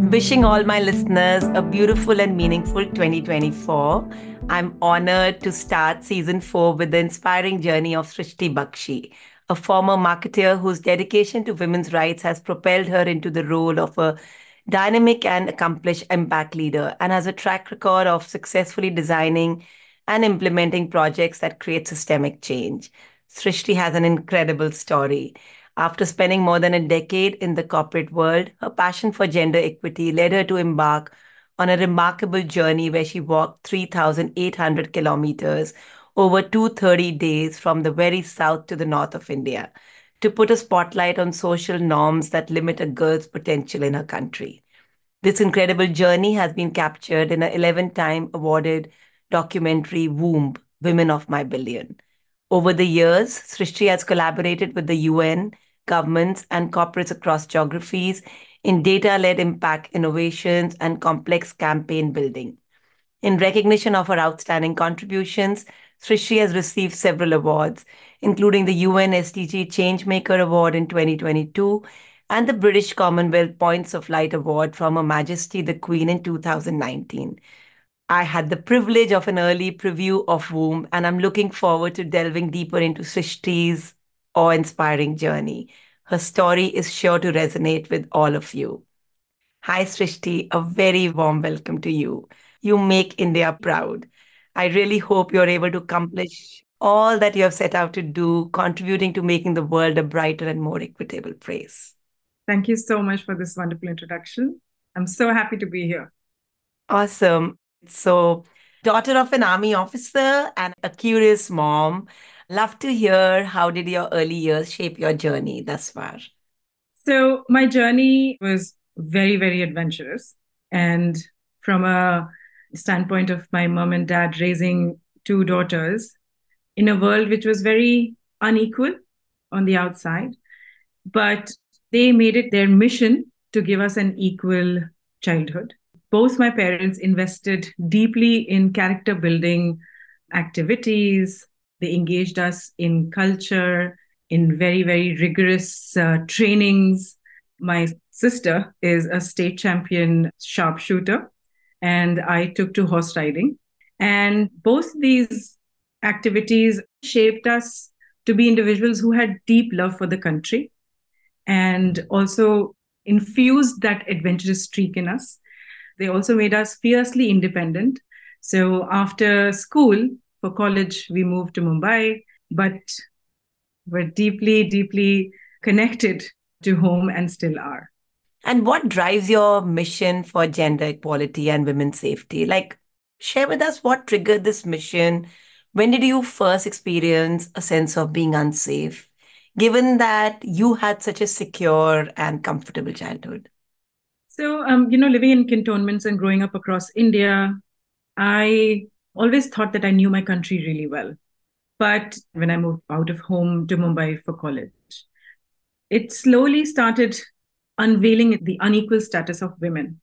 Wishing all my listeners a beautiful and meaningful 2024. I'm honored to start season 4 with the inspiring journey of Srishti Bakshi, a former marketer whose dedication to women's rights has propelled her into the role of a dynamic and accomplished impact leader and has a track record of successfully designing and implementing projects that create systemic change. Srishti has an incredible story. After spending more than a decade in the corporate world, her passion for gender equity led her to embark on a remarkable journey where she walked 3,800 kilometers over 230 days from the very south to the north of India to put a spotlight on social norms that limit a girl's potential in her country. This incredible journey has been captured in an 11-time awarded documentary, Womb, Women of My Billion. Over the years, Srishti has collaborated with the UN, governments, and corporates across geographies in data-led impact innovations and complex campaign building. In recognition of her outstanding contributions, Srishti has received several awards, including the UN SDG Changemaker Award in 2022 and the British Commonwealth Points of Light Award from Her Majesty the Queen in 2019. I had the privilege of an early preview of Womb, and I'm looking forward to delving deeper into Srishti's awe-inspiring journey. Her story is sure to resonate with all of you. Hi, Srishti. A very warm welcome to you. You make India proud. I really hope you're able to accomplish all that you have set out to do, contributing to making the world a brighter and more equitable place. Thank you so much for this wonderful introduction. I'm so happy to be here. Awesome. So, daughter of an army officer and a curious mom, love to hear how did your early years shape your journey thus far? So, my journey was very, very adventurous. And from a standpoint of my mom and dad raising two daughters in a world which was very unequal on the outside, but they made it their mission to give us an equal childhood. Both my parents invested deeply in character building activities. They engaged us in culture, in very, very rigorous trainings. My sister is a state champion sharpshooter, and I took to horse riding. And both these activities shaped us to be individuals who had deep love for the country and also infused that adventurous streak in us. They also made us fiercely independent. So after school, for college, we moved to Mumbai, but we're deeply, deeply connected to home and still are. And what drives your mission for gender equality and women's safety? Like, share with us what triggered this mission. When did you first experience a sense of being unsafe, given that you had such a secure and comfortable childhood? So, living in cantonments and growing up across India, I always thought that I knew my country really well. But when I moved out of home to Mumbai for college, it slowly started unveiling the unequal status of women.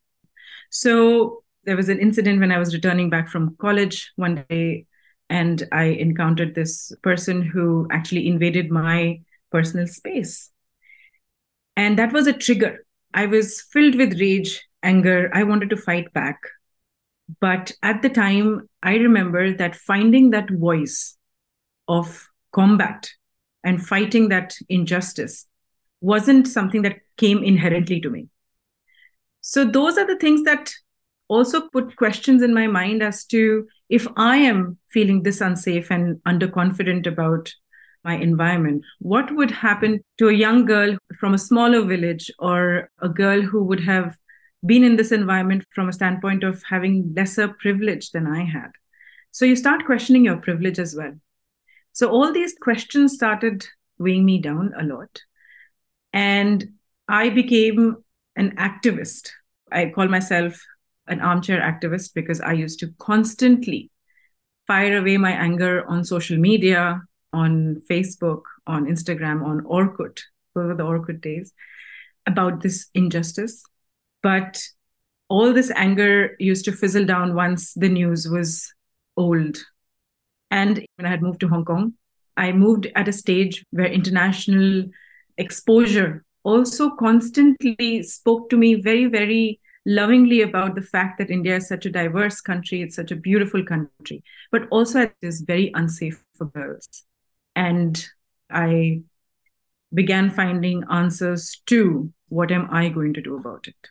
So there was an incident when I was returning back from college one day, and I encountered this person who actually invaded my personal space. And that was a trigger. I was filled with rage, anger. I wanted to fight back. But at the time, I remember that finding that voice of combat and fighting that injustice wasn't something that came inherently to me. So those are the things that also put questions in my mind as to if I am feeling this unsafe and underconfident about my environment, what would happen to a young girl from a smaller village or a girl who would have been in this environment from a standpoint of having lesser privilege than I had? So you start questioning your privilege as well. So all these questions started weighing me down a lot. And I became an activist. I call myself an armchair activist because I used to constantly fire away my anger on social media, on Facebook, on Instagram, on Orkut, those were the Orkut days, about this injustice. But all this anger used to fizzle down once the news was old. And when I had moved to Hong Kong, I moved at a stage where international exposure also constantly spoke to me very, very lovingly about the fact that India is such a diverse country, it's such a beautiful country, but also it is very unsafe for girls. And I began finding answers to what am I going to do about it?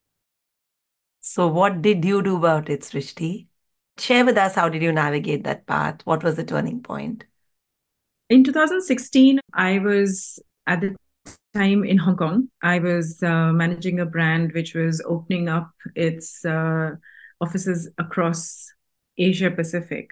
So, what did you do about it, Srishti? Share with us, how did you navigate that path? What was the turning point? In 2016, I was at the time in Hong Kong. I was managing a brand which was opening up its offices across Asia Pacific.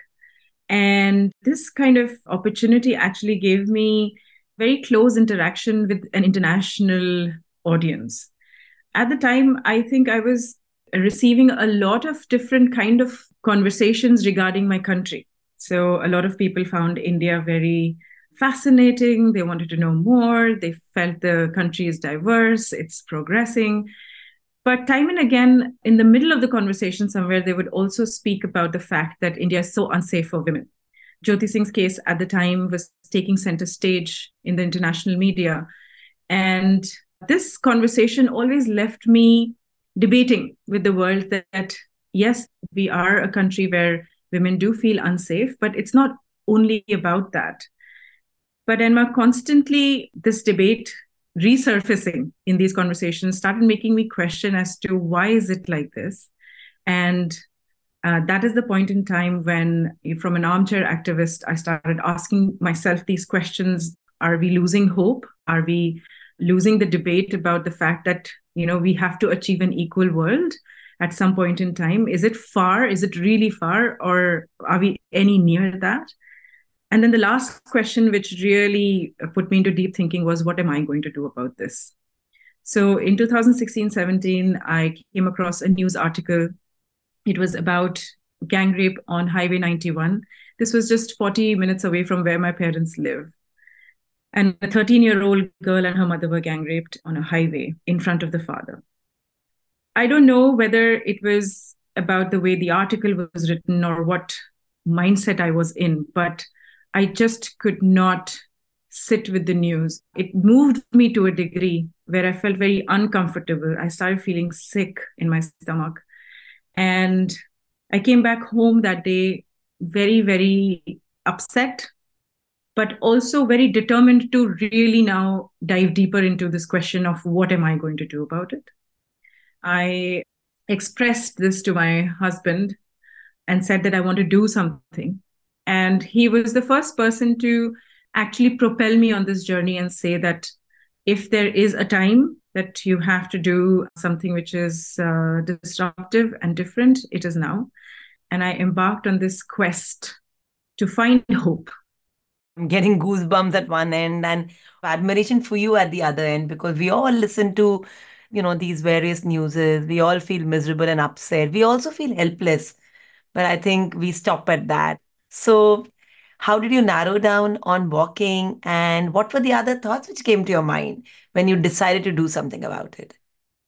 And this kind of opportunity actually gave me very close interaction with an international audience. At the time, I think I was receiving a lot of different kind of conversations regarding my country. So a lot of people found India very fascinating. They wanted to know more. They felt the country is diverse, it's progressing. But time and again, in the middle of the conversation somewhere, they would also speak about the fact that India is so unsafe for women. Jyoti Singh's case at the time was taking center stage in the international media. And this conversation always left me debating with the world that yes, we are a country where women do feel unsafe, but it's not only about that. But Emma, constantly this debate resurfacing in these conversations started making me question as to why is it like this? And that is the point in time when, from an armchair activist, I started asking myself these questions. Are we losing hope? Are we losing the debate about the fact that, we have to achieve an equal world at some point in time? Is it far? Is it really far? Or are we any near that? And then the last question, which really put me into deep thinking, was what am I going to do about this? So in 2016-17, I came across a news article. It was about gang rape on Highway 91. This was just 40 minutes away from where my parents live. And a 13-year-old girl and her mother were gang raped on a highway in front of the father. I don't know whether it was about the way the article was written or what mindset I was in, but I just could not sit with the news. It moved me to a degree where I felt very uncomfortable. I started feeling sick in my stomach. And I came back home that day very, very upset, but also very determined to really now dive deeper into this question of what am I going to do about it? I expressed this to my husband and said that I want to do something. And he was the first person to actually propel me on this journey and say that if there is a time that you have to do something which is disruptive and different, it is now. And I embarked on this quest to find hope. I'm getting goosebumps at one end and admiration for you at the other end, because we all listen to, these various newses. We all feel miserable and upset. We also feel helpless. But I think we stop at that. So, how did you narrow down on walking, and what were the other thoughts which came to your mind when you decided to do something about it?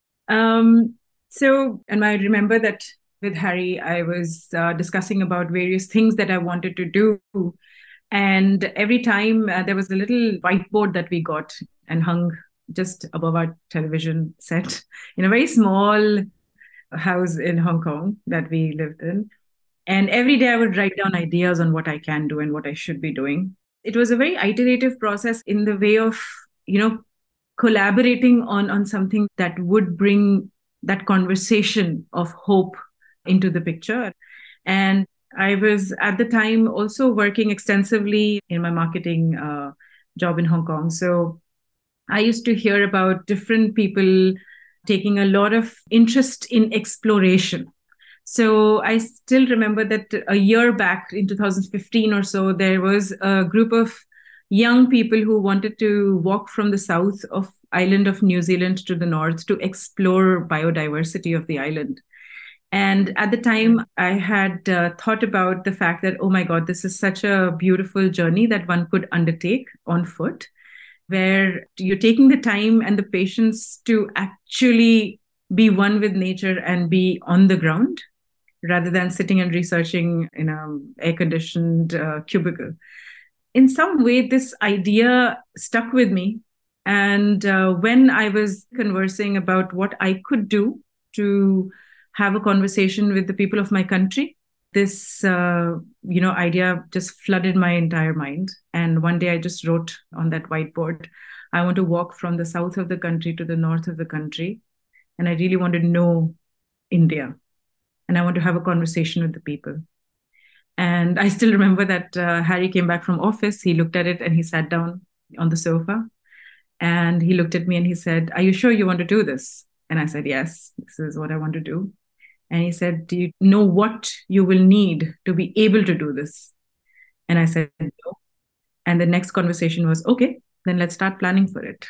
And I remember that with Harry, I was discussing about various things that I wanted to do. And every time there was a little whiteboard that we got and hung just above our television set in a very small house in Hong Kong that we lived in. And every day I would write down ideas on what I can do and what I should be doing. It was a very iterative process in the way of, collaborating on something that would bring that conversation of hope into the picture. And I was at the time also working extensively in my marketing job in Hong Kong. So I used to hear about different people taking a lot of interest in exploration. So I still remember that a year back in 2015 or so, there was a group of young people who wanted to walk from the south of island of New Zealand to the north to explore biodiversity of the island. And at the time, I had thought about the fact that, oh my God, this is such a beautiful journey that one could undertake on foot, where you're taking the time and the patience to actually be one with nature and be on the ground rather than sitting and researching in an air-conditioned cubicle. In some way, this idea stuck with me. And when I was conversing about what I could do, to have a conversation with the people of my country. This, idea just flooded my entire mind. And one day I just wrote on that whiteboard, I want to walk from the south of the country to the north of the country. And I really want to know India. And I want to have a conversation with the people. And I still remember that Harry came back from office. He looked at it and he sat down on the sofa. And he looked at me and he said, are you sure you want to do this? And I said, yes, this is what I want to do. And he said, do you know what you will need to be able to do this? And I said, no. And the next conversation was, okay, then let's start planning for it.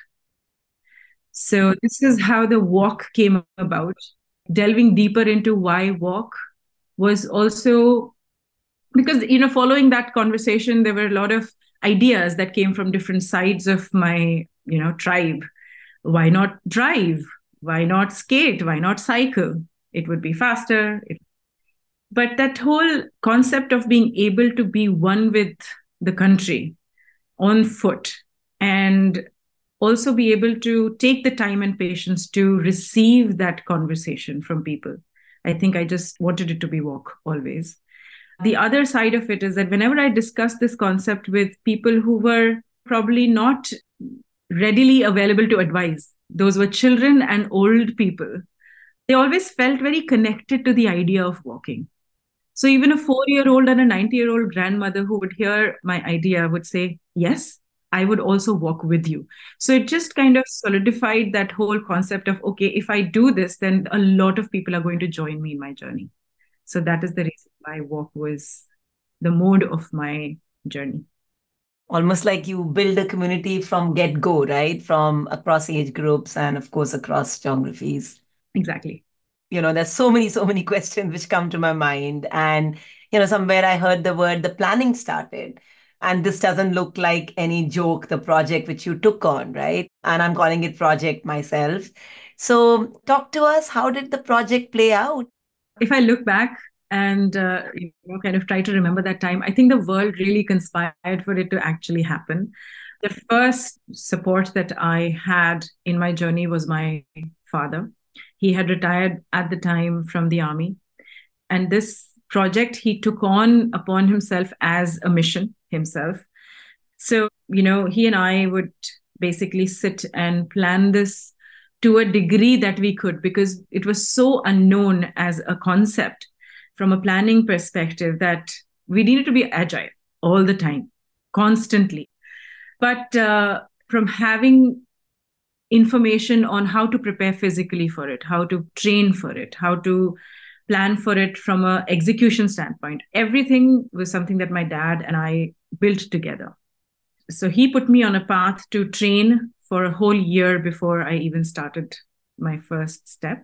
So this is how the walk came about. Delving deeper into why walk was also because, following that conversation, there were a lot of ideas that came from different sides of my, tribe. Why not drive? Why not skate? Why not cycle? It would be faster. But that whole concept of being able to be one with the country on foot and also be able to take the time and patience to receive that conversation from people. I think I just wanted it to be walk always. The other side of it is that whenever I discussed this concept with people who were probably not readily available to advise, those were children and old people, they always felt very connected to the idea of walking. So even a 4-year-old and a 90-year-old grandmother who would hear my idea would say, yes, I would also walk with you. So it just kind of solidified that whole concept of, okay, if I do this, then a lot of people are going to join me in my journey. So that is the reason why walk was the mode of my journey. Almost like you build a community from get-go, right? From across age groups and of course across geographies. Exactly. There's so many questions which come to my mind. And, somewhere I heard the planning started. And this doesn't look like any joke, the project which you took on, right? And I'm calling it project myself. So talk to us, how did the project play out? If I look back and kind of try to remember that time, I think the world really conspired for it to actually happen. The first support that I had in my journey was my father. He had retired at the time from the army. And this project he took on upon himself as a mission himself. So, he and I would basically sit and plan this to a degree that we could, because it was so unknown as a concept from a planning perspective that we needed to be agile all the time, constantly. But from having information on how to prepare physically for it, how to train for it, how to plan for it from an execution standpoint, everything was something that my dad and I built together. So he put me on a path to train for a whole year before I even started my first step.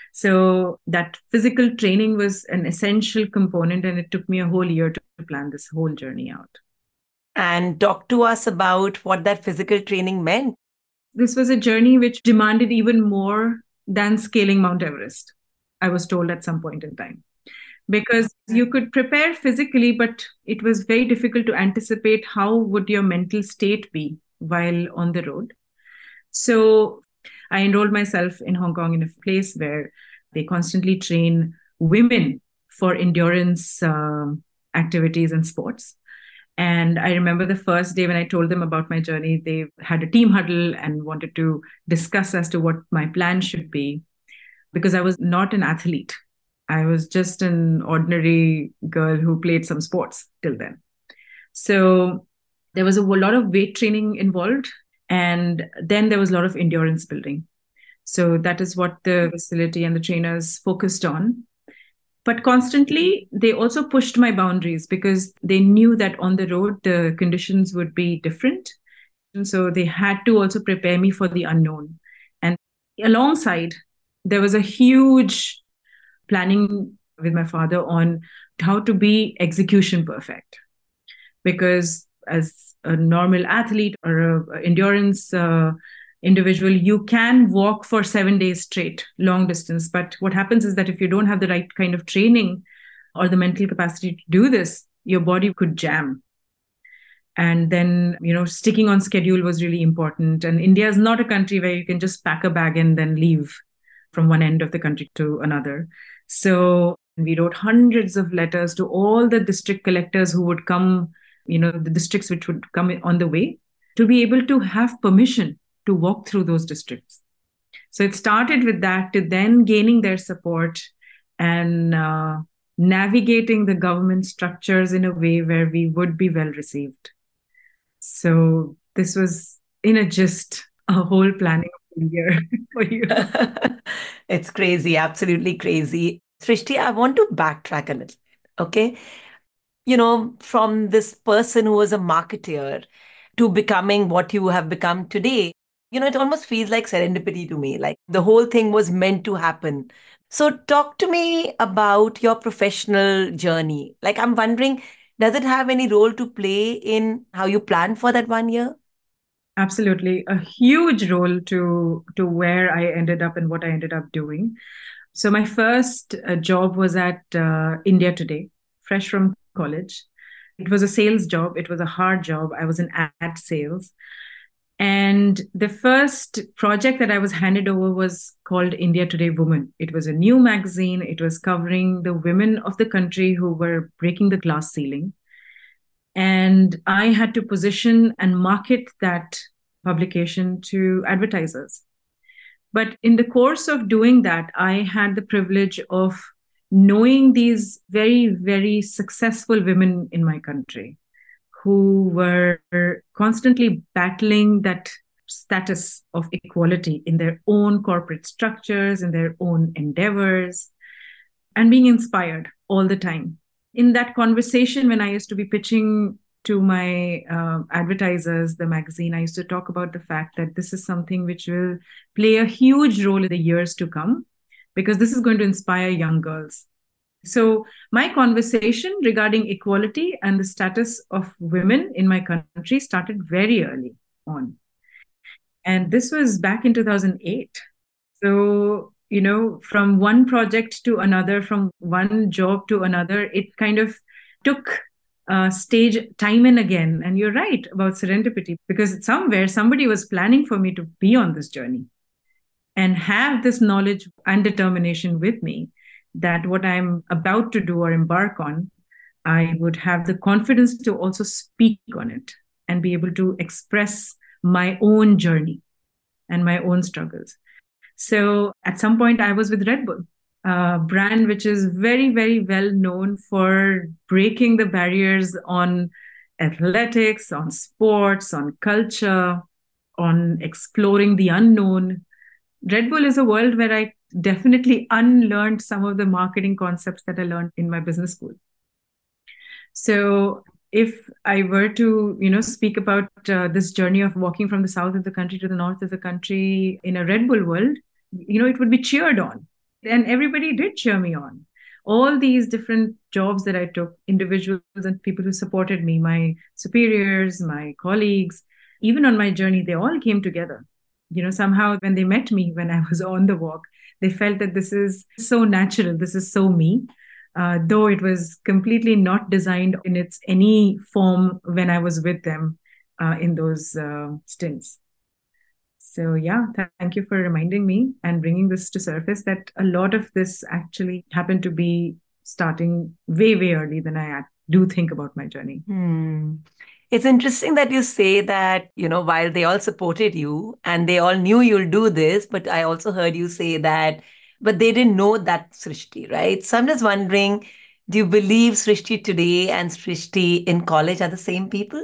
So that physical training was an essential component, and it took me a whole year to plan this whole journey out. And talk to us about what that physical training meant. This was a journey which demanded even more than scaling Mount Everest, I was told at some point in time. Because you could prepare physically, but it was very difficult to anticipate how would your mental state be while on the road. So I enrolled myself in Hong Kong in a place where they constantly train women for endurance activities and sports. And I remember the first day when I told them about my journey, they had a team huddle and wanted to discuss as to what my plan should be, because I was not an athlete. I was just an ordinary girl who played some sports till then. So there was a lot of weight training involved. And then there was a lot of endurance building. So that is what the facility and the trainers focused on. But constantly, they also pushed my boundaries because they knew that on the road, the conditions would be different. And so they had to also prepare me for the unknown. And alongside, there was a huge planning with my father on how to be execution perfect. Because as a normal athlete or an endurance individual, you can walk for 7 days straight, long distance. But what happens is that if you don't have the right kind of training or the mental capacity to do this, your body could jam. And then, sticking on schedule was really important. And India is not a country where you can just pack a bag and then leave from one end of the country to another. So we wrote hundreds of letters to all the district collectors who would come, the districts which would come on the way, to be able to have permission to walk through those districts. So it started with that, to then gaining their support and navigating the government structures in a way where we would be well received. So this was, in a gist, a whole planning of a year for you. It's crazy, absolutely crazy. Srishti, I want to backtrack a little bit, okay? From this person who was a marketer to becoming what you have become today, it almost feels like serendipity to me. Like the whole thing was meant to happen. So talk to me about your professional journey. Like I'm wondering, does it have any role to play in how you plan for that 1 year? Absolutely. A huge role to where I ended up and what I ended up doing. So my first job was at India Today, fresh from college. It was a sales job. It was a hard job. I was in ad sales. And the first project that I was handed over was called India Today Women. It was a new magazine. It was covering the women of the country who were breaking the glass ceiling. And I had to position and market that publication to advertisers. But in the course of doing that, I had the privilege of knowing these very, very successful women in my country who were constantly battling that status of equality in their own corporate structures, in their own endeavors, and being inspired all the time. In that conversation, when I used to be pitching to my advertisers, the magazine, I used to talk about the fact that this is something which will play a huge role in the years to come, because this is going to inspire young girls. So my conversation regarding equality and the status of women in my country started very early on. And this was back in 2008. So, from one project to another, from one job to another, it kind of took stage time and again. And you're right about serendipity, because somewhere somebody was planning for me to be on this journey and have this knowledge and determination with me that what I'm about to do or embark on, I would have the confidence to also speak on it and be able to express my own journey and my own struggles. So at some point, I was with Red Bull, a brand which is very, very well known for breaking the barriers on athletics, on sports, on culture, on exploring the unknown. Red Bull is a world where I definitely unlearned some of the marketing concepts that I learned in my business school. So if I were to, speak about this journey of walking from the south of the country to the north of the country in a Red Bull world, it would be cheered on. And everybody did cheer me on. All these different jobs that I took, individuals and people who supported me, my superiors, my colleagues, even on my journey, they all came together. Somehow when they met me when I was on the walk, they felt that this is so natural, this is so me, though it was completely not designed in its any form when I was with them in those stints. So yeah, thank you for reminding me and bringing this to surface, that a lot of this actually happened to be starting way, way early than I do think about my journey. It's interesting that you say that, while they all supported you and they all knew you'll do this, but I also heard you say that, but they didn't know that Srishti, right? So I'm just wondering, do you believe Srishti today and Srishti in college are the same people?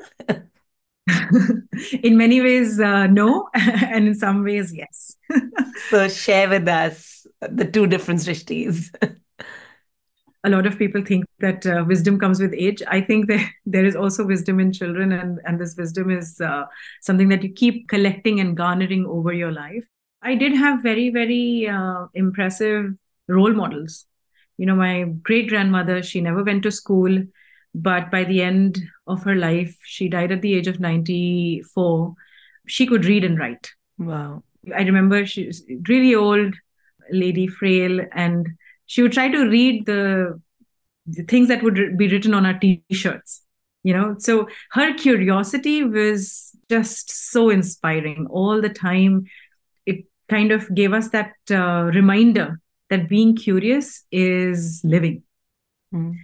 In many ways, no. And in some ways, yes. So share with us the two different Srishtis. A lot of people think that wisdom comes with age. I think that there is also wisdom in children, and this wisdom is something that you keep collecting and garnering over your life. I did have very, very impressive role models. My great-grandmother, she never went to school, but by the end of her life, she died at the age of 94. She could read and write. Wow. I remember she was really old lady, frail, and she would try to read the things that would be written on our t-shirts, So her curiosity was just so inspiring all the time. It kind of gave us that reminder that being curious is living. Mm.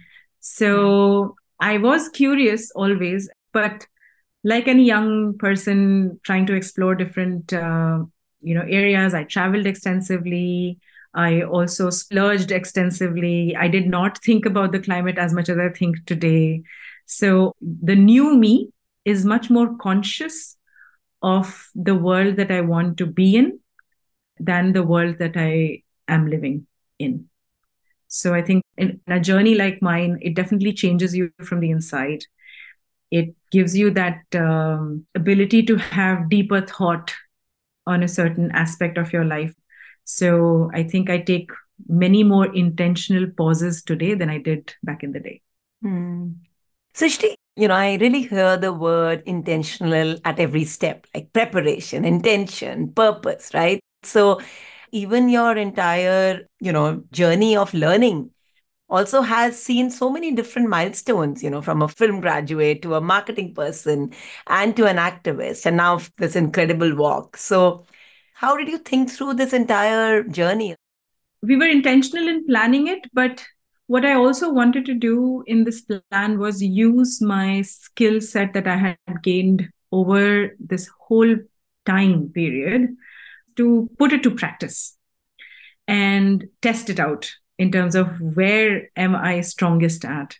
So I was curious always, but like any young person trying to explore different areas, I traveled extensively. I also splurged extensively. I did not think about the climate as much as I think today. So the new me is much more conscious of the world that I want to be in than the world that I am living in. So I think in a journey like mine, it definitely changes you from the inside. It gives you that ability to have deeper thought on a certain aspect of your life. So I think I take many more intentional pauses today than I did back in the day. Mm. Srishti, I really hear the word intentional at every step, like preparation, intention, purpose, right? So even your entire, journey of learning also has seen so many different milestones, from a film graduate to a marketing person and to an activist, and now this incredible walk. So how did you think through this entire journey? We were intentional in planning it, but what I also wanted to do in this plan was use my skill set that I had gained over this whole time period to put it to practice and test it out in terms of where am I strongest at.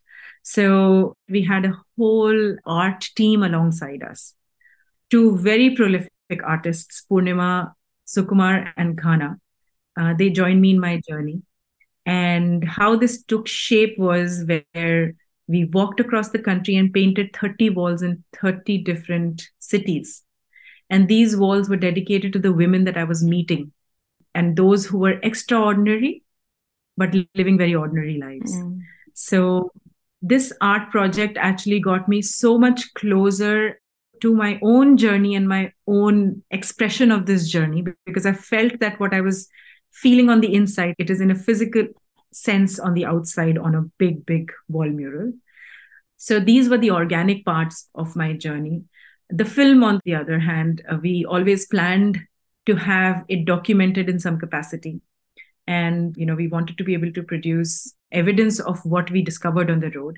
So we had a whole art team alongside us, two very prolific artists, Purnima Sukumar and Khana. They joined me in my journey. And how this took shape was where we walked across the country and painted 30 walls in 30 different cities. And these walls were dedicated to the women that I was meeting and those who were extraordinary, but living very ordinary lives. Mm. So this art project actually got me so much closer to my own journey and my own expression of this journey, because I felt that what I was feeling on the inside, it is in a physical sense on the outside on a big, big wall mural. So these were the organic parts of my journey. The film, on the other hand, we always planned to have it documented in some capacity. And, we wanted to be able to produce evidence of what we discovered on the road.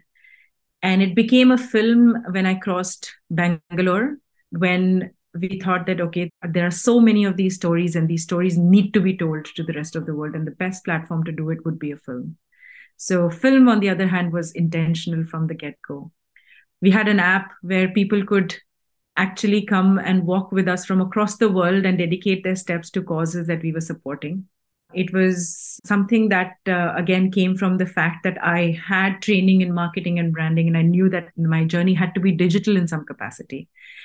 And it became a film when I crossed Bangalore, when we thought that, okay, there are so many of these stories and these stories need to be told to the rest of the world. And the best platform to do it would be a film. So film, on the other hand, was intentional from the get-go. We had an app where people could actually come and walk with us from across the world and dedicate their steps to causes that we were supporting. It was something that, again, came from the fact that I had training in marketing and branding, and I knew that my journey had to be digital in some capacity.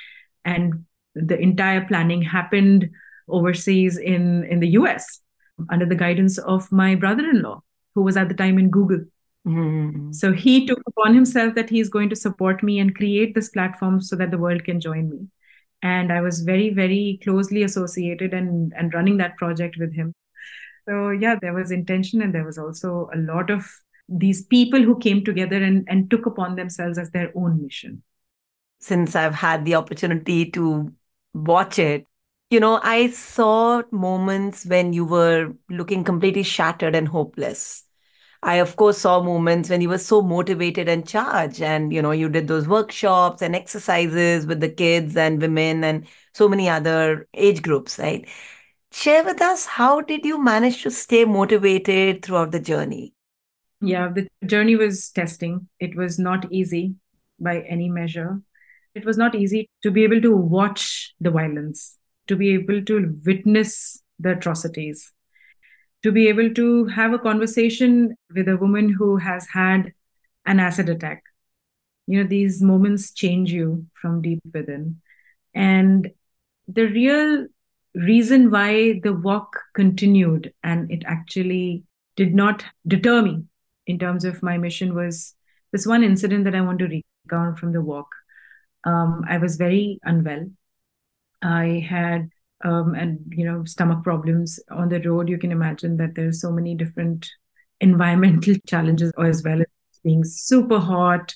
And the entire planning happened overseas in the US under the guidance of my brother-in-law, who was at the time in Google. Mm. So he took upon himself that he's going to support me and create this platform so that the world can join me. And I was very, very closely associated and running that project with him. So yeah, there was intention, and there was also a lot of these people who came together and took upon themselves as their own mission. Since I've had the opportunity to watch it, I saw moments when you were looking completely shattered and hopeless. I, of course, saw moments when you were so motivated and charged, and you did those workshops and exercises with the kids and women and so many other age groups, right? Share with us, how did you manage to stay motivated throughout the journey? Yeah, the journey was testing. It was not easy by any measure. It was not easy to be able to watch the violence, to be able to witness the atrocities, to be able to have a conversation with a woman who has had an acid attack. These moments change you from deep within. And the real reason why the walk continued and it actually did not deter me in terms of my mission was this one incident that I want to recount from the walk. I was very unwell. I had stomach problems on the road. You can imagine that there's so many different environmental challenges, as well as being super hot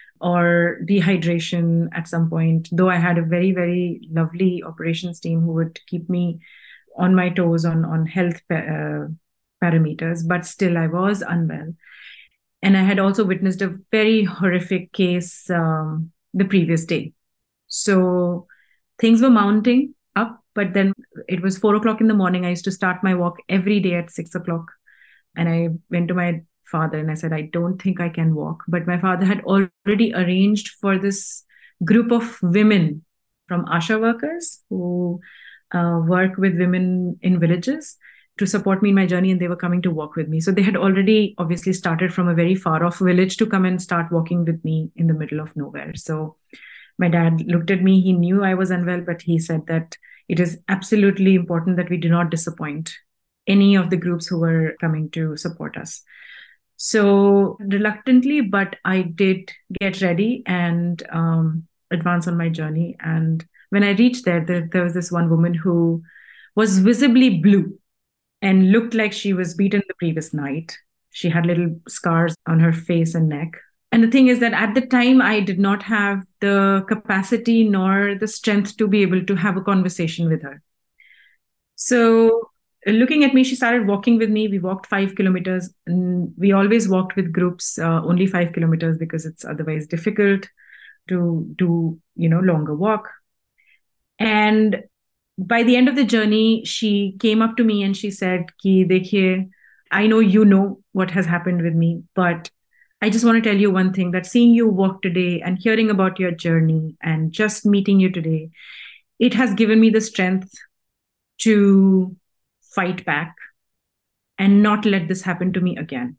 or dehydration at some point. Though I had a very, very lovely operations team who would keep me on my toes on health parameters, but still I was unwell. And I had also witnessed a very horrific case the previous day. So things were mounting up, but then it was 4 o'clock in the morning. I used to start my walk every day at 6 o'clock. And I went to my father and I said, I don't think I can walk. But my father had already arranged for this group of women from ASHA workers who work with women in villages to support me in my journey, and they were coming to walk with me. So they had already obviously started from a very far off village to come and start walking with me in the middle of nowhere. So my dad looked at me. He knew I was unwell, but he said that it is absolutely important that we do not disappoint any of the groups who were coming to support us. So reluctantly, but I did get ready and advance on my journey. And when I reached there was this one woman who was visibly blue and looked like she was beaten the previous night. She had little scars on her face and neck. And the thing is that at the time, I did not have the capacity nor the strength to be able to have a conversation with her. So looking at me, she started walking with me. We walked 5 kilometers. And we always walked with groups, only 5 kilometers, because it's otherwise difficult to do, longer walk. And by the end of the journey, she came up to me and she said, Ki, dekhiye, I know you know what has happened with me, but I just want to tell you one thing, that seeing you walk today and hearing about your journey and just meeting you today, it has given me the strength to fight back and not let this happen to me again.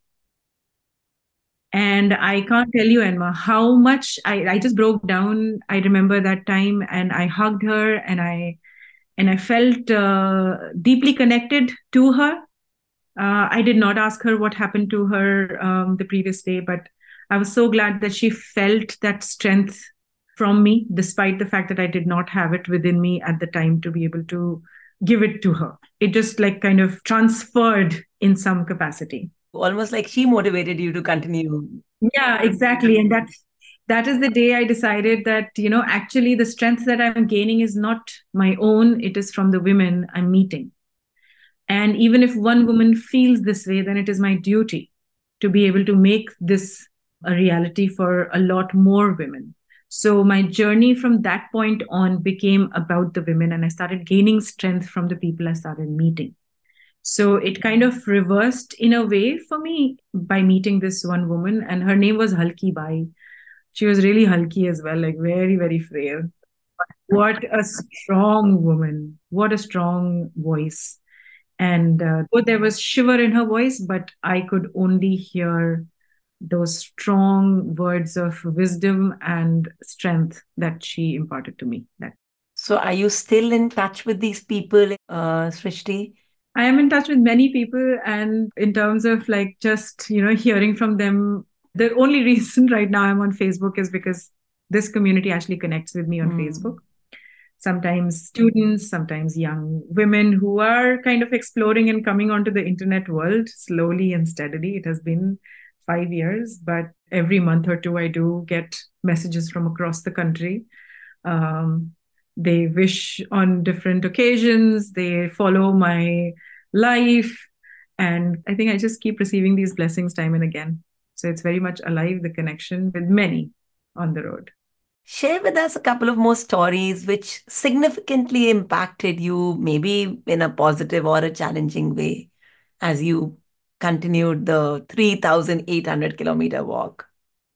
And I can't tell you, Enma, how much I just broke down. I remember that time and I hugged her and I felt deeply connected to her. I did not ask her what happened to her the previous day, but I was so glad that she felt that strength from me, despite the fact that I did not have it within me at the time to be able to give it to her. It just like kind of transferred in some capacity. Almost like she motivated you to continue. Yeah, exactly. And that is the day I decided that, actually the strength that I'm gaining is not my own. It is from the women I'm meeting. And even if one woman feels this way, then it is my duty to be able to make this a reality for a lot more women. So my journey from that point on became about the women, and I started gaining strength from the people I started meeting. So it kind of reversed in a way for me by meeting this one woman, and her name was Halki Bai. She was really hulky as well, like very, very frail. What a strong woman. What a strong voice. And there was shiver in her voice, but I could only hear those strong words of wisdom and strength that she imparted to me. So are you still in touch with these people, Srishti? I am in touch with many people, and in terms of like just, hearing from them, the only reason right now I'm on Facebook is because this community actually connects with me on Facebook. Sometimes students, sometimes young women who are kind of exploring and coming onto the internet world slowly and steadily. It has been 5 years, but every month or two, I do get messages from across the country. They wish on different occasions. They follow my life. And I think I just keep receiving these blessings time and again. So it's very much alive, the connection with many on the road. Share with us a couple of more stories which significantly impacted you, maybe in a positive or a challenging way, as you continued the 3,800-kilometer walk.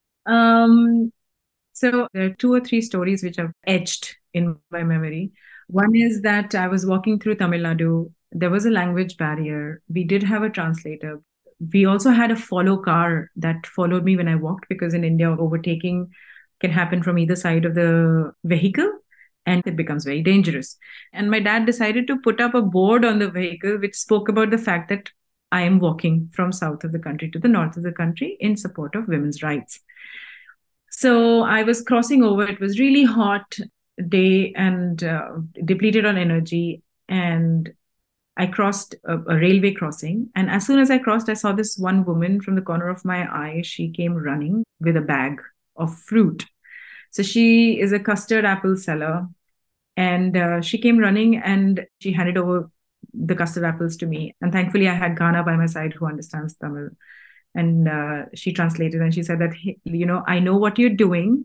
So there are 2 or 3 stories which have etched in my memory. One is that I was walking through Tamil Nadu. There was a language barrier. We did have a translator. We also had a follow car that followed me when I walked, because in India, overtaking can happen from either side of the vehicle and it becomes very dangerous. And my dad decided to put up a board on the vehicle which spoke about the fact that I am walking from south of the country to the north of the country in support of women's rights. So I was crossing over. It was really hot day and depleted on energy. And I crossed a railway crossing. And as soon as I crossed, I saw this one woman from the corner of my eye. She came running with a bag of fruit. So she is a custard apple seller. And she came running and she handed over the custard apples to me. And thankfully, I had Ghana by my side who understands Tamil. And she translated and she said that, "Hey, I know what you're doing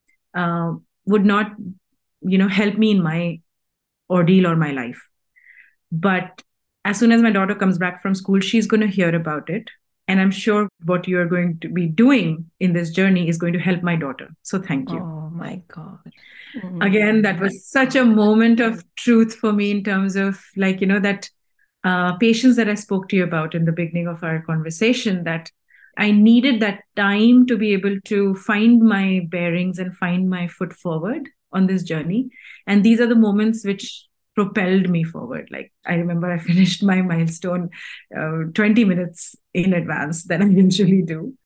would not, help me in my ordeal or my life. But as soon as my daughter comes back from school, she's going to hear about it. And I'm sure what you're going to be doing in this journey is going to help my daughter. So thank you." Oh my God. Again, that was such a moment of truth for me in terms of that patience that I spoke to you about in the beginning of our conversation, that I needed that time to be able to find my bearings and find my foot forward on this journey. And these are the moments which propelled me forward. Like, I remember I finished my milestone 20 minutes in advance than I usually do.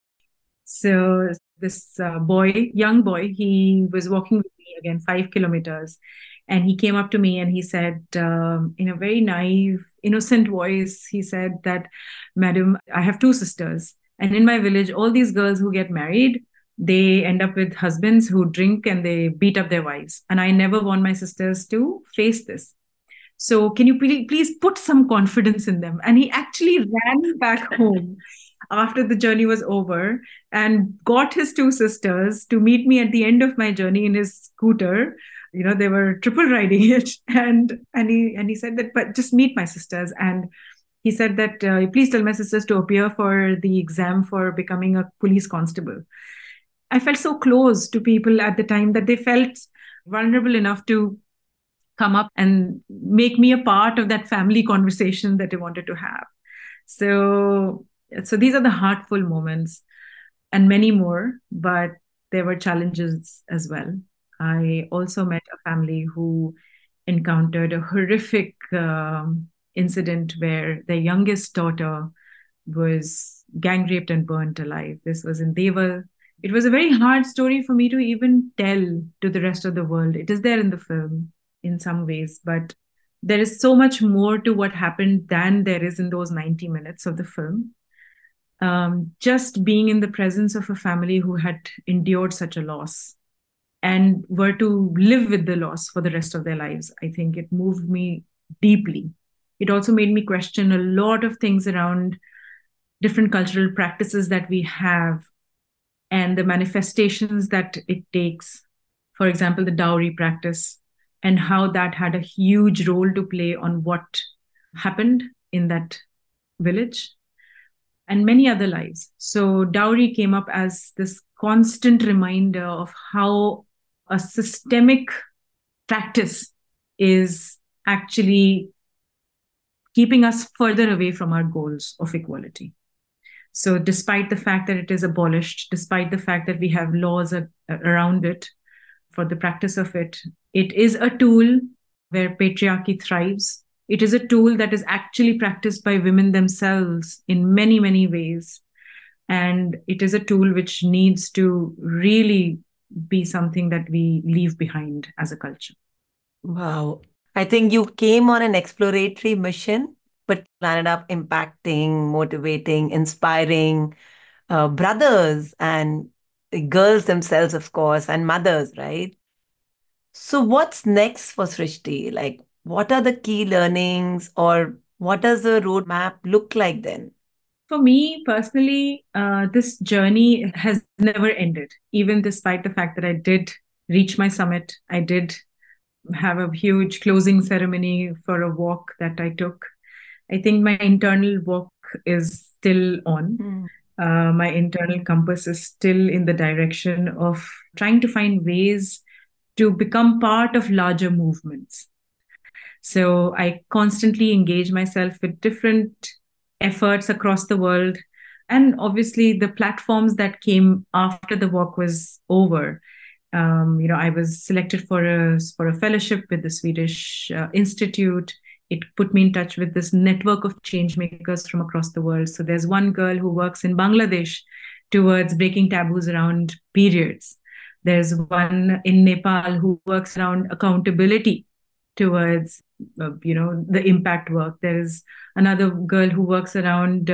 So this young boy, he was walking with me again, 5 kilometers. And he came up to me and he said, in a very naive, innocent voice, he said that, "Madam, I have two sisters. And in my village, all these girls who get married, they end up with husbands who drink and they beat up their wives. And I never want my sisters to face this. So can you please put some confidence in them?" And he actually ran back home after the journey was over and got his two sisters to meet me at the end of my journey in his scooter. They were triple riding it. And he said that, "But just meet my sisters." And he said that, "Please tell my sisters to appear for the exam for becoming a police constable." I felt so close to people at the time that they felt vulnerable enough to come up and make me a part of that family conversation that they wanted to have. So these are the heartful moments and many more, but there were challenges as well. I also met a family who encountered a horrific incident where their youngest daughter was gang raped and burnt alive. This was in Deval. It was a very hard story for me to even tell to the rest of the world. It is there in the film in some ways, but there is so much more to what happened than there is in those 90 minutes of the film. Just being in the presence of a family who had endured such a loss and were to live with the loss for the rest of their lives, I think it moved me deeply. It also made me question a lot of things around different cultural practices that we have and the manifestations that it takes. For example, the dowry practice and how that had a huge role to play on what happened in that village and many other lives. So dowry came up as this constant reminder of how a systemic practice is actually keeping us further away from our goals of equality. So despite the fact that it is abolished, despite the fact that we have laws around it for the practice of it, it is a tool where patriarchy thrives. It is a tool that is actually practiced by women themselves in many, many ways. And it is a tool which needs to really be something that we leave behind as a culture. Wow. I think you came on an exploratory mission, but ended up impacting, motivating, inspiring brothers and girls themselves, of course, and mothers, right? So, what's next for Srishti? Like, what are the key learnings, or what does the roadmap look like then? For me personally, this journey has never ended, even despite the fact that I did reach my summit. I did have a huge closing ceremony for a walk that I took. I think my internal walk is still on. My internal compass is still in the direction of trying to find ways to become part of larger movements. So I constantly engage myself with different efforts across the world. And obviously, the platforms that came after the walk was over. I was selected for a fellowship with the Swedish Institute. It put me in touch with this network of change makers from across the world. So there's one girl who works in Bangladesh towards breaking taboos around periods. There's one in Nepal who works around accountability towards, the impact work. There's another girl who works around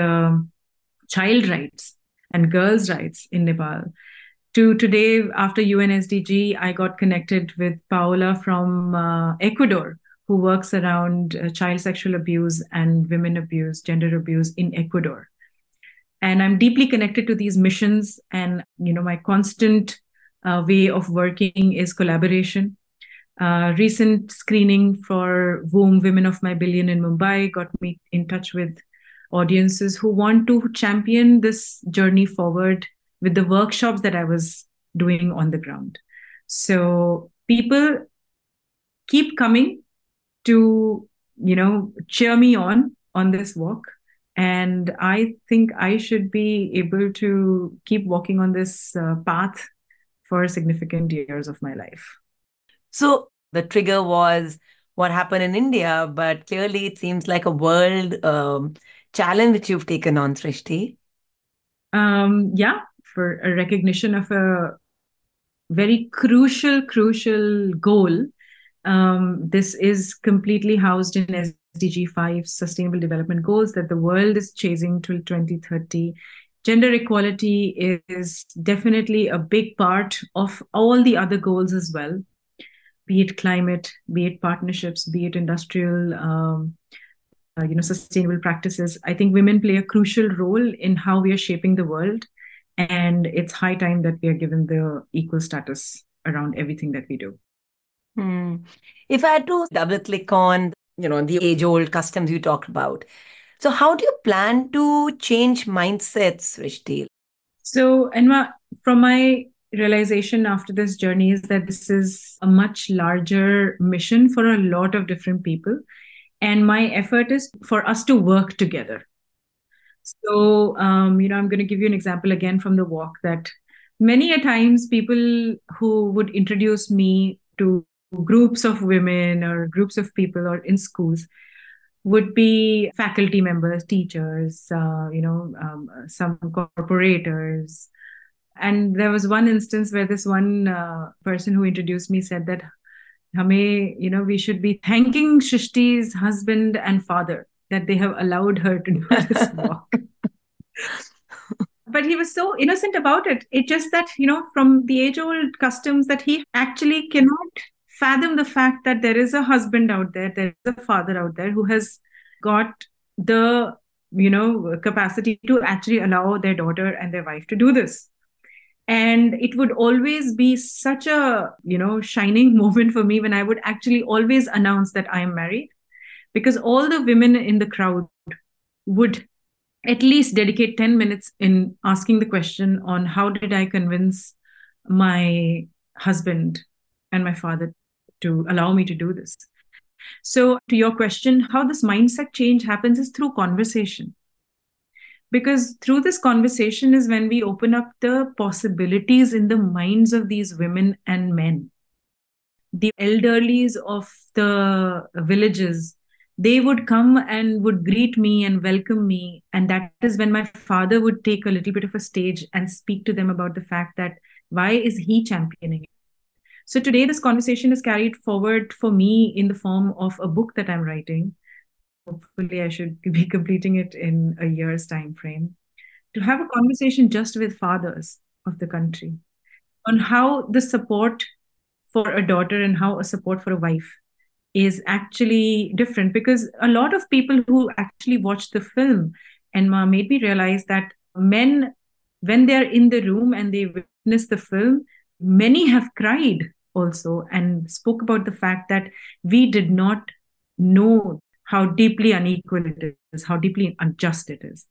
child rights and girls' rights in Nepal. To today, after UNSDG, I got connected with Paola from Ecuador, who works around child sexual abuse and women abuse, gender abuse in Ecuador. And I'm deeply connected to these missions. And, my constant way of working is collaboration. Recent screening for WOMB, Women of My Billion in Mumbai, got me in touch with audiences who want to champion this journey forward with the workshops that I was doing on the ground. So people keep coming to, cheer me on this walk. And I think I should be able to keep walking on this path for significant years of my life. So the trigger was what happened in India, but clearly it seems like a world challenge which you've taken on, Srishti. Yeah, for a recognition of a very crucial goal. This is completely housed in SDG 5 Sustainable Development Goals that the world is chasing till 2030. Gender equality is definitely a big part of all the other goals as well, be it climate, be it partnerships, be it industrial, sustainable practices. I think women play a crucial role in how we are shaping the world. And it's high time that we are given the equal status around everything that we do. If I had to double click on, the age-old customs you talked about, so how do you plan to change mindsets, Srishti? So, Enma, from my realization after this journey is that this is a much larger mission for a lot of different people. And my effort is for us to work together. So, I'm going to give you an example again from the walk that many a times people who would introduce me to groups of women or groups of people or in schools would be faculty members, teachers, some corporators. And there was one instance where this one person who introduced me said that, we should be thanking Shrishti's husband and father that they have allowed her to do this walk. But he was so innocent about it. It's just that, from the age-old customs that he actually cannot fathom the fact that there is a husband out there is a father out there who has got the, capacity to actually allow their daughter and their wife to do this. And it would always be such a, shining moment for me when I would actually always announce that I am married, because all the women in the crowd would at least dedicate 10 minutes in asking the question on how did I convince my husband and my father to allow me to do this. So to your question, how this mindset change happens is through conversation. Because through this conversation is when we open up the possibilities in the minds of these women and men. The elderlies of the villages, they would come and would greet me and welcome me. And that is when my father would take a little bit of a stage and speak to them about the fact that why is he championing it? So today, this conversation is carried forward for me in the form of a book that I'm writing. Hopefully, I should be completing it in a year's time frame, to have a conversation just with fathers of the country on how the support for a daughter and how a support for a wife is actually different. Because a lot of people who actually watched the film and made me realize that men, when they're in the room and they witness the film, many have cried also and spoke about the fact that we did not know how deeply unequal it is, how deeply unjust it is.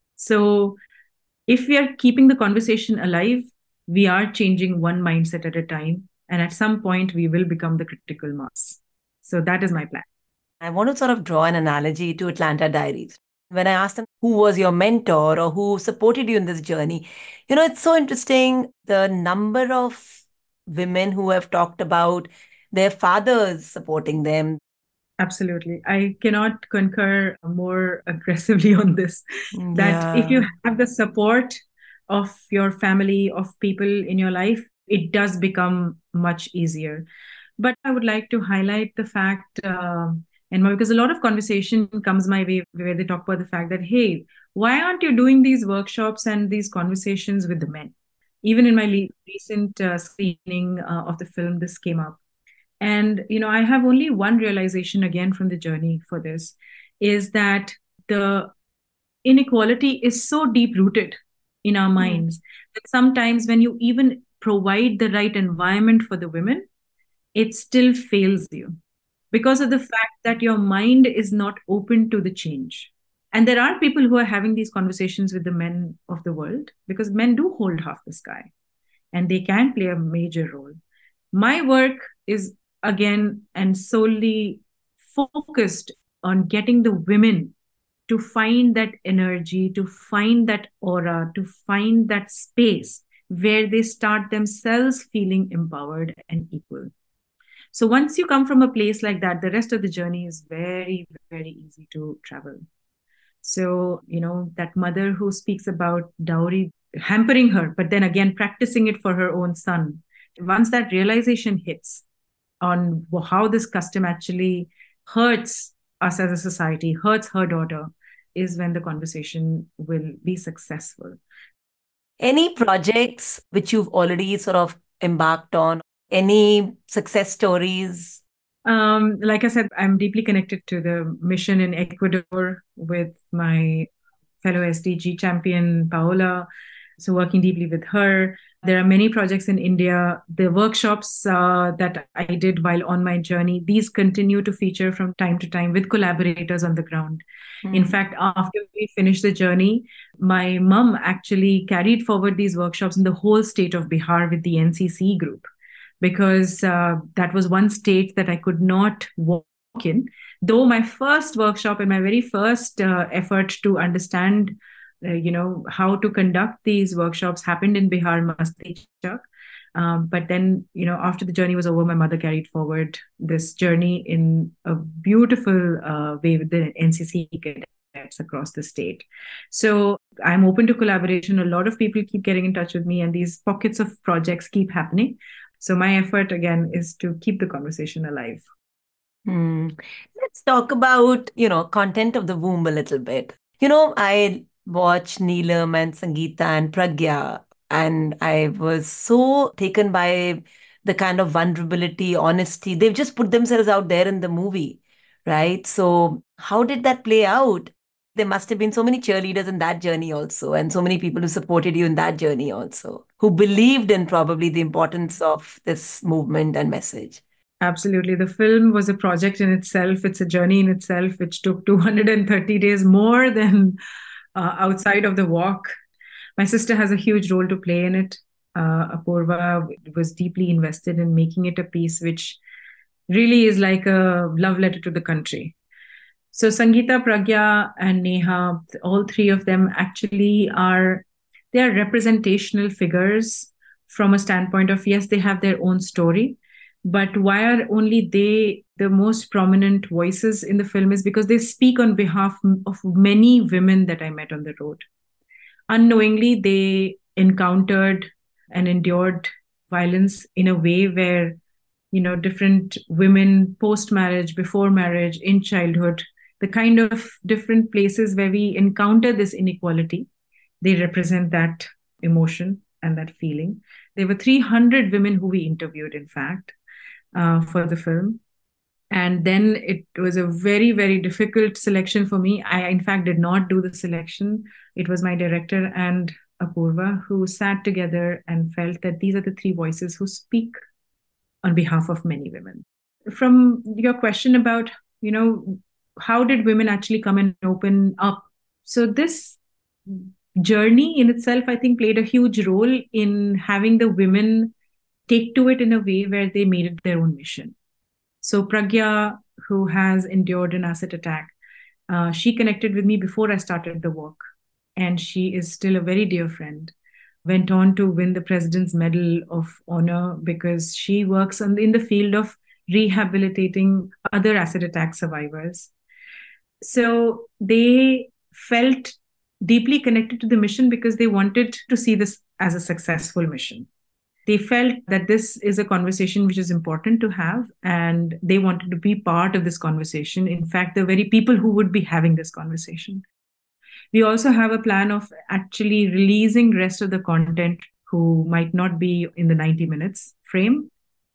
So if we are keeping the conversation alive, we are changing one mindset at a time. And at some point, we will become the critical mass. So that is my plan. I want to sort of draw an analogy to Atlanta Diaries. When I asked them who was your mentor or who supported you in this journey, it's so interesting the number of women who have talked about their fathers supporting them. Absolutely. I cannot concur more aggressively on this. That if you have the support of your family, of people in your life, it does become much easier. But I would like to highlight the fact, and because a lot of conversation comes my way where they talk about the fact that, hey, why aren't you doing these workshops and these conversations with the men? Even in my recent screening of the film, this came up. And, I have only one realization again from the journey for this is that the inequality is so deep rooted in our Hmm. minds that sometimes when you even provide the right environment for the women, it still fails you because of the fact that your mind is not open to the change. And there are people who are having these conversations with the men of the world because men do hold half the sky and they can play a major role. My work is again and solely focused on getting the women to find that energy, to find that aura, to find that space where they start themselves feeling empowered and equal. So once you come from a place like that, the rest of the journey is very, very easy to travel. So, that mother who speaks about dowry hampering her, but then again practicing it for her own son, once that realization hits on how this custom actually hurts us as a society, hurts her daughter, is when the conversation will be successful. Any projects which you've already sort of embarked on? Any success stories? Like I said, I'm deeply connected to the mission in Ecuador with my fellow SDG champion, Paola. So, working deeply with her. There are many projects in India. The workshops that I did while on my journey, these continue to feature from time to time with collaborators on the ground. In Hmm. fact, after we finished the journey, my mum actually carried forward these workshops in the whole state of Bihar with the NCC group because that was one state that I could not walk in. Though my first workshop and my very first effort to understand, how to conduct these workshops happened in Bihar, Masti Chak. But then, after the journey was over, my mother carried forward this journey in a beautiful way with the NCC cadets across the state. So I'm open to collaboration. A lot of people keep getting in touch with me, and these pockets of projects keep happening. So my effort again is to keep the conversation alive. Hmm. Let's talk about, content of the womb a little bit. I watched Neelam and Sangeeta and Pragya, and I was so taken by the kind of vulnerability, honesty. They've just put themselves out there in the movie, right? So, how did that play out? There must have been so many cheerleaders in that journey also, and so many people who supported you in that journey also, who believed in probably the importance of this movement and message. Absolutely. The film was a project in itself. It's a journey in itself, which took 230 days more than outside of the walk. My sister has a huge role to play in it. Apurva was deeply invested in making it a piece which really is like a love letter to the country. So Sangeeta, Pragya, and Neha, all three of them actually they are representational figures from a standpoint of yes, they have their own story, but why are only they the most prominent voices in the film is because they speak on behalf of many women that I met on the road. Unknowingly, they encountered and endured violence in a way where different women post marriage, before marriage, in childhood, the kind of different places where we encounter this inequality, they represent that emotion and that feeling. There were 300 women who we interviewed, in fact, for the film. And then it was a very, very difficult selection for me. I, in fact, did not do the selection. It was my director and Apurva who sat together and felt that these are the three voices who speak on behalf of many women. From your question about, how did women actually come and open up? So this journey in itself, I think, played a huge role in having the women take to it in a way where they made it their own mission. So Pragya, who has endured an acid attack, she connected with me before I started the work, and she is still a very dear friend. Went on to win the President's Medal of Honor because she works in the field of rehabilitating other acid attack survivors. So they felt deeply connected to the mission because they wanted to see this as a successful mission. They felt that this is a conversation which is important to have, and they wanted to be part of this conversation. In fact, the very people who would be having this conversation. We also have a plan of actually releasing rest of the content who might not be in the 90 minutes frame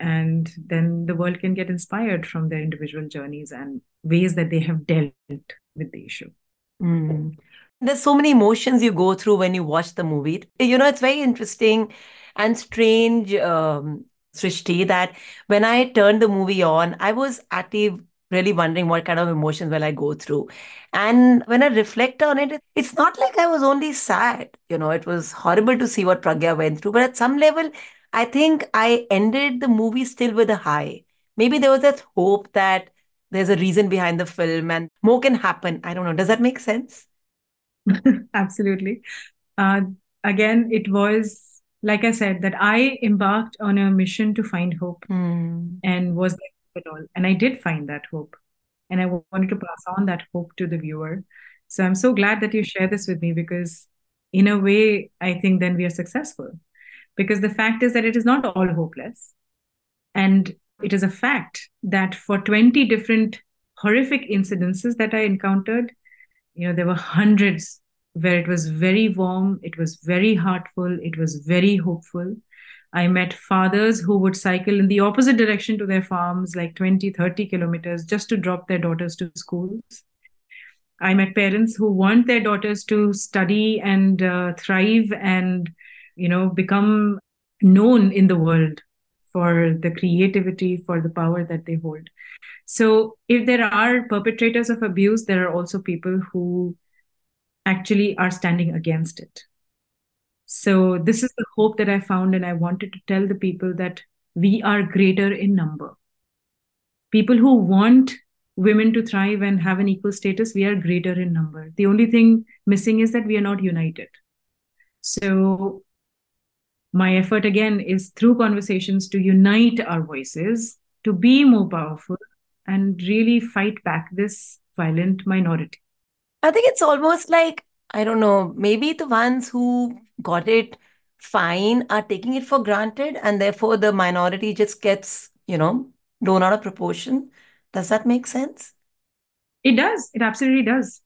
And then the world can get inspired from their individual journeys and ways that they have dealt with the issue. Mm. There's so many emotions you go through when you watch the movie. It's very interesting and strange, Srishti, that when I turned the movie on, I was actually really wondering what kind of emotions will I go through. And when I reflect on it, it's not like I was only sad. It was horrible to see what Pragya went through. But at some level, I think I ended the movie still with a high. Maybe there was that hope that there's a reason behind the film and more can happen. I don't know. Does that make sense? Absolutely. Uh, Again, it was, like I said, that I embarked on a mission to find hope. Hmm. And was there hope at all? And I did find that hope. And I wanted to pass on that hope to the viewer. So I'm so glad that you share this with me because, in a way, I think then we are successful. Because the fact is that it is not all hopeless. And it is a fact that for 20 different horrific incidences that I encountered, there were hundreds where it was very warm, it was very heartful, it was very hopeful. I met fathers who would cycle in the opposite direction to their farms, like 20, 30 kilometers, just to drop their daughters to schools. I met parents who want their daughters to study and thrive and, become known in the world for the creativity, for the power that they hold. So, if there are perpetrators of abuse, there are also people who actually are standing against it. So, this is the hope that I found, and I wanted to tell the people that we are greater in number. People who want women to thrive and have an equal status, we are greater in number. The only thing missing is that we are not united. So, my effort again is through conversations to unite our voices, to be more powerful, and really fight back this violent minority. I think it's almost like, I don't know, maybe the ones who got it fine are taking it for granted, and therefore the minority just gets, blown out of proportion. Does that make sense? It does. It absolutely does.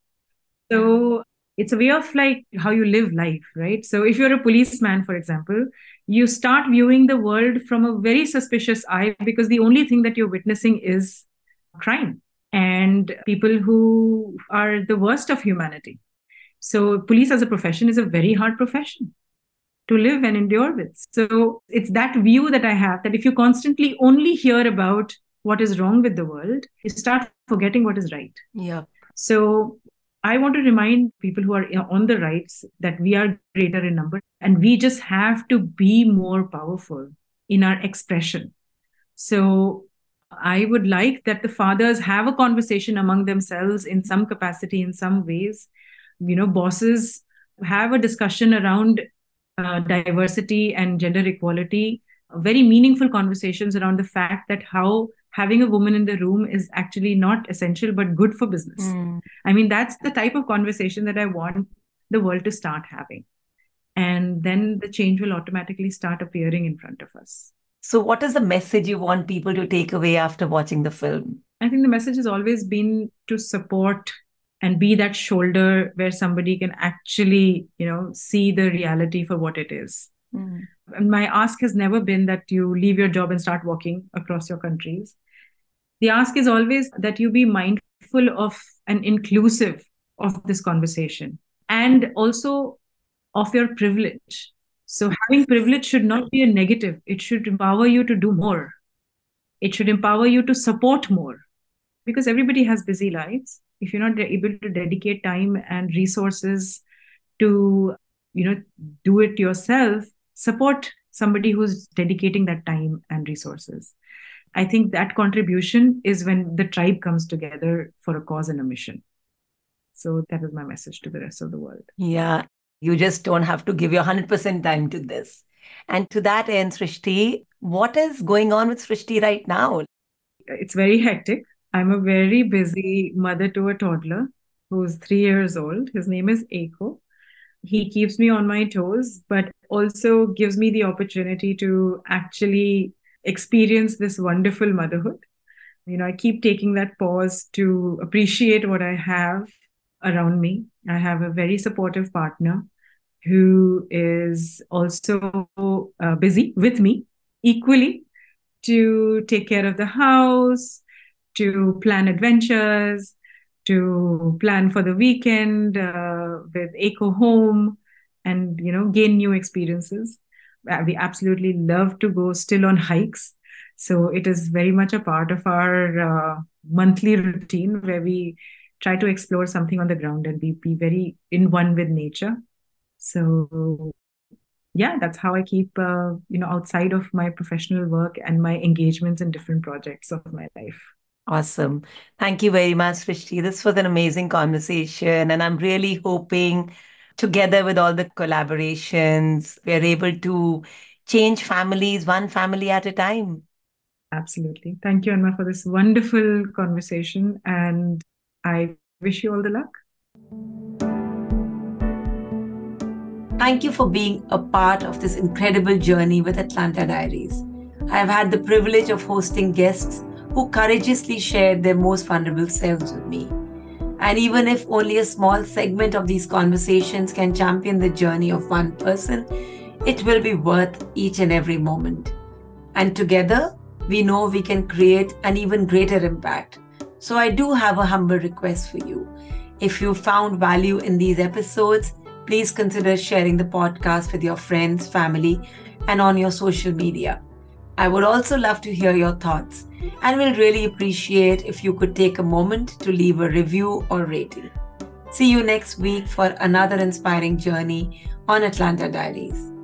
So it's a way of like how you live life, right? So if you're a policeman, for example, you start viewing the world from a very suspicious eye because the only thing that you're witnessing is crime and people who are the worst of humanity. So police as a profession is a very hard profession to live and endure with. So it's that view that I have that if you constantly only hear about what is wrong with the world, you start forgetting what is right. Yeah. So I want to remind people who are on the rights that we are greater in number and we just have to be more powerful in our expression. So I would like that the fathers have a conversation among themselves in some capacity, in some ways. Bosses have a discussion around diversity and gender equality, very meaningful conversations around the fact that how having a woman in the room is actually not essential but good for business. I mean, that's the type of conversation that I want the world to start having. And then the change will automatically start appearing in front of us. So, what is the message you want people to take away after watching the film? I think the message has always been to support and be that shoulder where somebody can actually, see the reality for what it is. And my ask has never been that you leave your job and start walking across your countries. The ask is always that you be mindful of and inclusive of this conversation and also of your privilege. So having privilege should not be a negative. It should empower you to do more. It should empower you to support more because everybody has busy lives. If you're not able to dedicate time and resources to, do it yourself, support somebody who's dedicating that time and resources. I think that contribution is when the tribe comes together for a cause and a mission. So that is my message to the rest of the world. Yeah, you just don't have to give your 100% time to this. And to that end, Srishti, what is going on with Srishti right now? It's very hectic. I'm a very busy mother to a toddler who's 3 years old. His name is Eiko. He keeps me on my toes, but also gives me the opportunity to actually experience this wonderful motherhood. I keep taking that pause to appreciate what I have around me. I have a very supportive partner who is also busy with me equally to take care of the house, to plan adventures, to plan for the weekend with Eco Home, and gain new experiences. We absolutely love to go still on hikes, so it is very much a part of our monthly routine where we try to explore something on the ground and be very in one with nature. So yeah, that's how I keep outside of my professional work and my engagements in different projects of my life. Awesome. Thank you very much, Srishti. This was an amazing conversation, and I'm really hoping, together with all the collaborations, we're able to change families one family at a time. Absolutely. Thank you, Anma, for this wonderful conversation, and I wish you all the luck. Thank you for being a part of this incredible journey with Atlanta Diaries. I have had the privilege of hosting guests who courageously shared their most vulnerable selves with me. And even if only a small segment of these conversations can champion the journey of one person, it will be worth each and every moment. And together, we know we can create an even greater impact. So I do have a humble request for you. If you found value in these episodes, please consider sharing the podcast with your friends, family, and on your social media. I would also love to hear your thoughts, and will really appreciate if you could take a moment to leave a review or rating. See you next week for another inspiring journey on Atlanta Diaries.